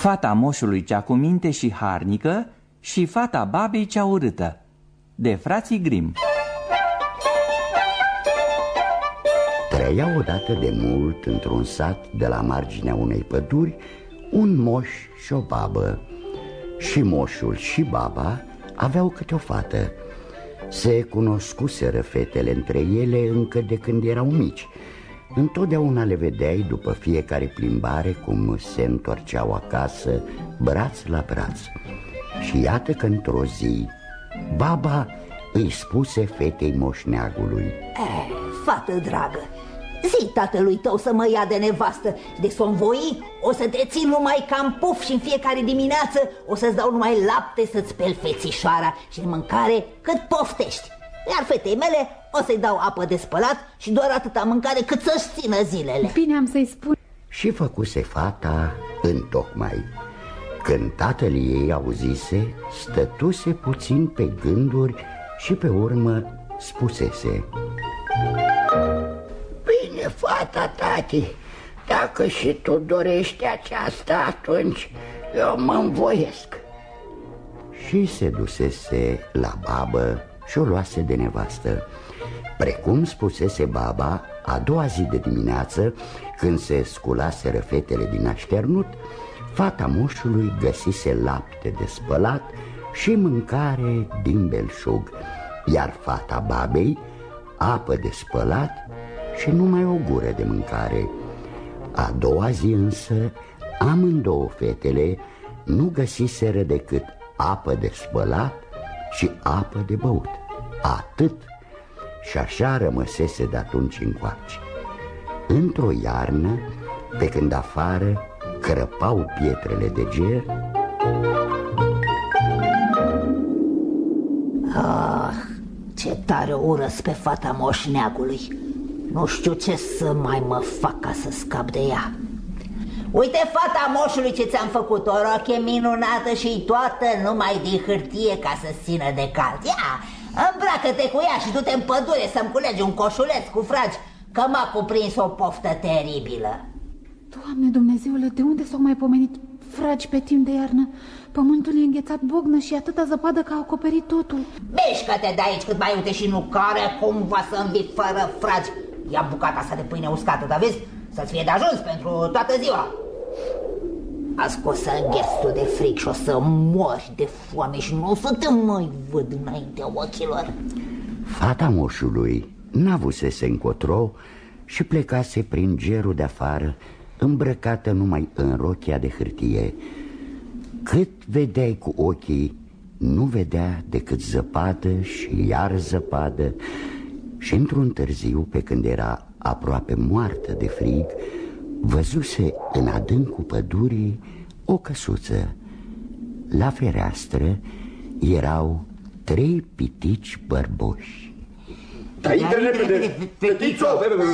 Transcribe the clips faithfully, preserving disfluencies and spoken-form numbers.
Fata moșului cea cu minte și harnică și fata babei cea urâtă, de frații Grimm. Trăia odată de mult într-un sat de la marginea unei păduri un moș și o babă. Și moșul și baba aveau câte o fată. Se cunoscuseră fetele între ele încă de când erau mici. Întotdeauna le vedeai după fiecare plimbare cum se întorceau acasă, braț la braț. Și iată că într-o zi baba îi spuse fetei moșneagului: eh, fată dragă, zi tatălui tău să mă ia de nevastă. De s-o învoi, o să te țin numai cam puf și în fiecare dimineață o să-ți dau numai lapte să-ți speli fețișoara și de mâncare cât poftești. Iar fetei mele o să-i dau apă de spălat și doar atâta mâncare cât să-și țină zilele. Bine, am să-i spun. Și făcuse fata întocmai. Când tatăl ei auzise, stătuse puțin pe gânduri și pe urmă spusese: Bine, fata, tati, dacă și tu dorești aceasta, atunci eu mă învoiesc. Și se dusese la babă și o luase de nevastă. Precum spusese baba, a doua zi de dimineață, când se sculaseră fetele din așternut, fata moșului găsise lapte de spălat și mâncare din belșug, iar fata babei apă de spălat și numai o gură de mâncare. A doua zi însă, amândouă fetele nu găsiseră decât apă de spălat și apă de băut. Atât. Și așa rămăsese de atunci încoace. Într-o iarnă, pe când afară crăpau pietrele de ger, ah, ce tare urăsc pe fata moșneagului. Nu știu ce să mai mă fac ca să scap de ea. Uite, fata moșului, ce ți-am făcut, o roche minunată și toată numai din hârtie ca să țină de cald. Ia, îmbracă-te cu ea și du-te în pădure să-mi culegi un coșuleț cu fragi, că m-a cuprins o poftă teribilă. Doamne Dumnezeule, de unde s-au mai pomenit fragi pe timp de iarnă? Pământul e înghețat bognă și atâta zăpadă că a acoperit totul. Mișcă-te de aici cât mai uite și nu care cumva să învii fără fragi. Ia bucata asta de pâine uscată, dar vezi, să-ți fie de ajuns pentru toată ziua. Azi o să îngheți tu de fric și o să mori de foame și nu o să te mai văd înaintea ochilor. Fata moșului n-avusese încotro și plecase prin gerul de afară, îmbrăcată numai în rochia de hârtie. Cât vedeai cu ochii, nu vedea decât zăpadă și iar zăpadă. Și într-un târziu, pe când era aproape moartă de frig, văzuse în adâncul pădurii o căsuță. La fereastră erau trei pitici bărboși. Da, intră repede, fetițo!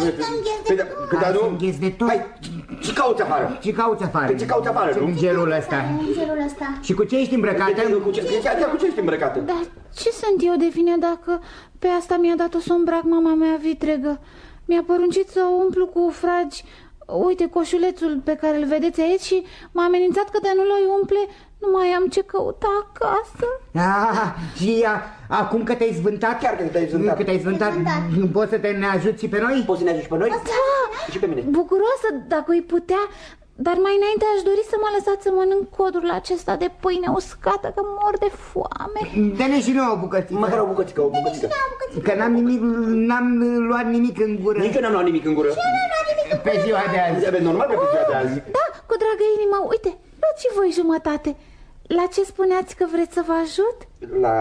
Să îngheți de tot. Hai, ce cauți afară? Ce cauți afară? Ce cauți afară, nu? În gelul ăsta. În gelul ăsta. Și cu ce ești îmbrăcată? Cu ce ești îmbrăcată? Dar ce sunt eu de vină dacă pe asta mi-a dat-o să îmbrac mama mea vitregă? Mi-a poruncit să o umplu cu fragi, uite, coșulețul pe care îl vedeți aici, și m-a amenințat că de nu-l umple, nu mai am ce căuta acasă. Ah, și a, acum că te-ai zvântat? Chiar că te-ai zvântat. Că te-ai zvântat, poți să te ne ajuți și pe noi? Poți să ne ajuți pe noi? Da, și pe mine. Bucuroasă dacă îi putea, dar mai înainte aș dori să mă lăsați să mănânc codrul acesta de pâine uscată, că mor de foame. Dă-ne și nouă o bucățică. Măcar o bucățică, o bucățică. Că n-am nimic, n-am luat nimic în gură. Nici eu n-am luat nimic în gură. Pe ziua de azi. E normal pe ziua de azi. Da, cu dragă inimă, uite, luați și voi jumătate. La ce spuneați că vreți să vă ajut? La...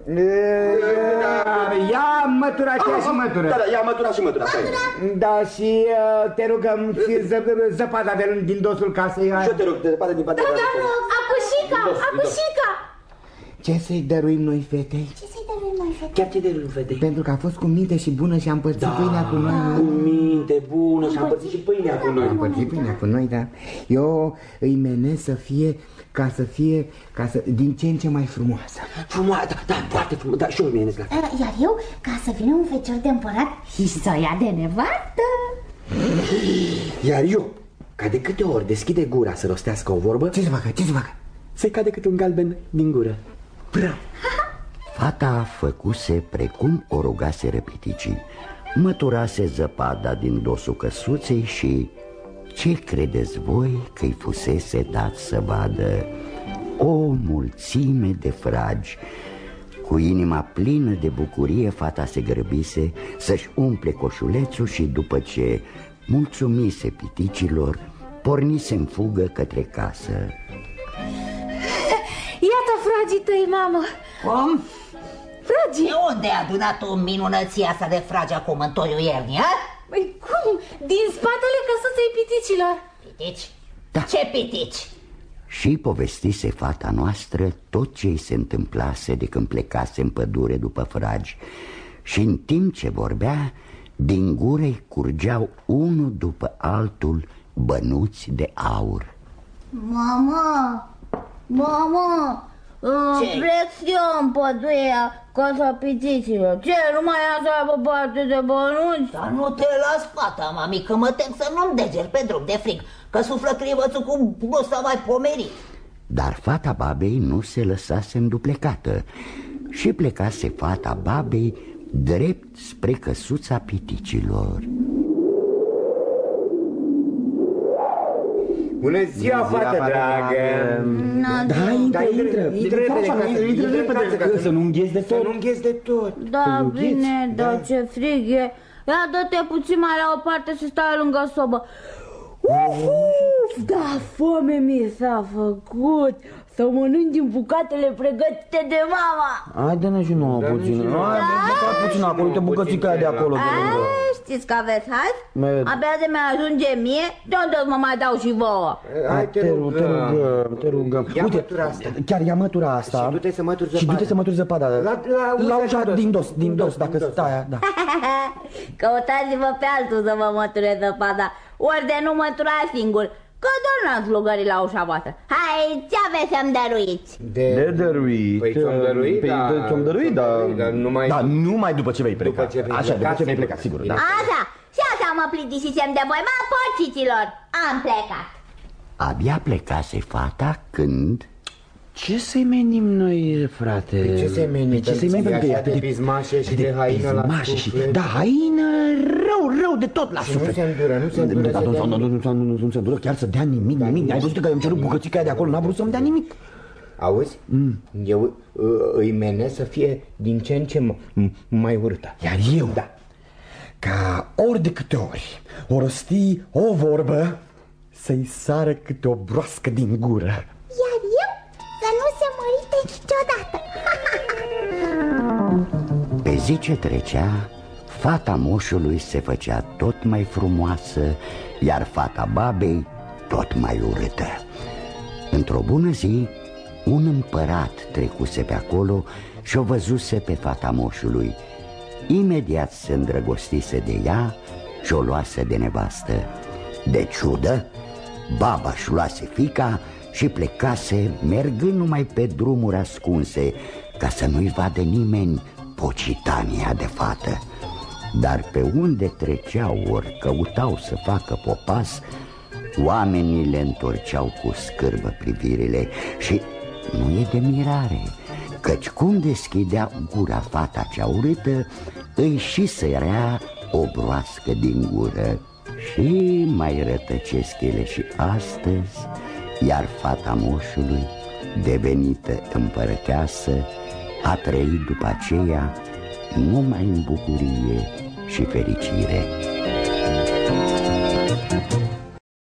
Ia mătura aceea și mătură. Da, da, ia mătura și mătura. Da, și te rugăm, zăpada din dosul casei. Și eu te rog, zăpada din partea. Da, da, acușica, acușica. Ce să-i dăruim noi fetei? Ce să-i dăruim noi fetei? Chiar ce dăruim fetei? Pentru că a fost cu minte și bună și a împărțit da, pâinea cu noi. Cu minte bună și a împărțit și pâinea cu noi. A împărțit pâinea cu noi, da. Eu îi menesc să fie, ca să fie, ca să, din ce în ce mai frumoasă. Frumoasă, da, da, foarte frumoasă, da, și eu îi menesc la. Iar eu, ca să vină un fecior de împărat și să o ia de nevastă. Iar eu, Ca de câte ori deschide gura să rostească o vorbă, Ce să facă? Ce să facă? să-i cade câte un galben din gură. Bravo! Fata făcuse precum o rugaseră piticii. Măturase zăpada din dosul căsuței și... ce credeți voi că-i fusese dat să vadă? O mulțime de fragi. Cu inima plină de bucurie, fata se grăbise să-și umple coșulețul și după ce mulțumise piticilor, pornise în fugă către casă. Iată fragii tăi, mamă. Cum? Fragii? De unde ai adunat o minunăție asta de fragi acum în toiul iernii, a? Păi cum? Din spatele căsuței piticilor. Pitici? Da. Ce pitici? Și povestise fata noastră tot ce-i se întâmplase de când plecase în pădure după fragi. Și în timp ce vorbea, din gură-i curgeau unul după altul bănuți de aur. Mama, mama, Ce? plec și eu în pădurea casa piticilor. Ce, nu mai am să aibă parte de bănuți? Dar nu te las, fata, mami, că mă tem să nu-mi degeri pe drum de frig, că suflă crivățul cu nu s-a mai pomerit. Dar fata babei nu se lăsase înduplecată și plecase fata babei drept spre căsuța piticilor. Bună ziua, fată dragă! Da, intră, intră, Intră repede, intră repede, să nu înghezi de să tot. nu înghezi de tot. Da, bine, dar ce frig e. Ia dă-te puțin mai la o parte să stai lângă sobă. Uf, uf, da, foame mi s-a făcut. Să mănânc din bucatele pregătite de mama. Hai, dă-ne și nouă puțin. Hai, dă puțin acolo, uite bucățica aia de acolo. A, știți că aveți hai? Abia de mi-ajunge mie, de unde să mă mai dau și vouă? Hai, te Te rugăm. rugăm, te rugăm. Ia Uite, mătura asta. chiar ia mătura asta. Și du-te să mături Și zăpada. du-te să mături zăpada. La- la La ușa ușa din din dos, dos, din din dos, dos, dacă din dos, stai aia, da. Căutați-vă pe altul să vă măture zăpada. Ori de nu mătura singur, că doar n-ați slugărit la ușa voastră. Hai, ce aveți să-mi dăruiți? De dăruit. Păi ți-am dăruit, Păi, da. ți-am dăruit, da. Dar numai- Da, numai după ce vei pleca. După ce vei Așa, pleca, după ce vei sigur. pleca, sigur, da. Așa, și așa mă plictisisem de voi, mă, porciților. Am plecat. Abia plecase fata când... Ce să-i menim noi, frate? Pe ce se meni? Pe ce să-i menim? Așa Că e de atât pismașe și de haină la pismașe și- suflet. Da, haină rău, rău de tot la Și suflet. nu se îndură, nu se îndură Da, să nu, dea nu, nu, nu, nu, nu se îndură chiar să dea nimic, nimic. Ai văzut că i-am cerut bucățica aia de acolo, n-a vrut să-mi dea nimic. Auzi? Eu uh, îi menesc să fie din ce în ce m- mai urâtă. Iar eu, da, ca ori de câte ori o rosti o vorbă, să-i sară câte o broască din gură. Iar eu să nu se mărite niciodată. Pe zi ce trecea, fata moșului se făcea tot mai frumoasă, iar fata babei tot mai urâtă. Într-o bună zi, un împărat trecuse pe acolo și o văzuse pe fata moșului. Imediat se îndrăgostise de ea și o luase de nevastă. De ciudă, baba își luase fiica și plecase, mergând numai pe drumuri ascunse, ca să nu-i vadă nimeni pocitania de fată. Dar pe unde treceau ori căutau să facă popas, oamenii le întorceau cu scârbă privirile. Și nu e de mirare, căci cum deschidea gura fata cea urâtă, îi și sărea o broască din gură. Și mai rătăcesc ele și astăzi, iar fata moșului, devenită împărăteasă, a trăit după aceea numai în bucurie și fericire.